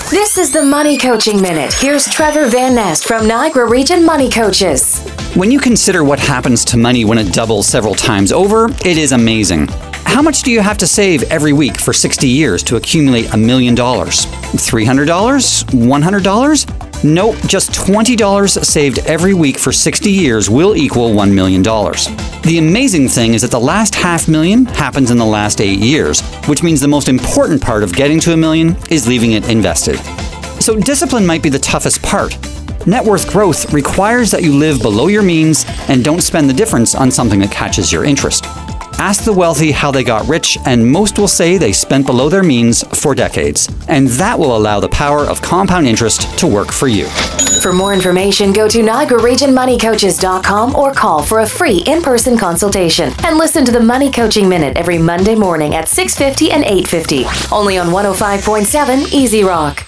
This is the Money Coaching Minute. Here's Trevor Van Nest from Niagara Region Money Coaches. When you consider what happens to money when it doubles several times over, it is amazing. How much do you have to save every week for 60 years to accumulate $1 million? $300? $100? Nope, just $20 saved every week for 60 years will equal $1 million. The amazing thing is that the last $500,000 happens in the last 8 years, which means the most important part of getting to $1 million is leaving it invested. So discipline might be the toughest part. Net worth growth requires that you live below your means and don't spend the difference on something that catches your interest. Ask the wealthy how they got rich, and most will say they spent below their means for decades. And that will allow the power of compound interest to work for you. For more information, go to NiagaraRegionMoneyCoaches.com or call for a free in-person consultation. And listen to the Money Coaching Minute every Monday morning at 6:50 and 8:50. Only on 105.7 Easy Rock.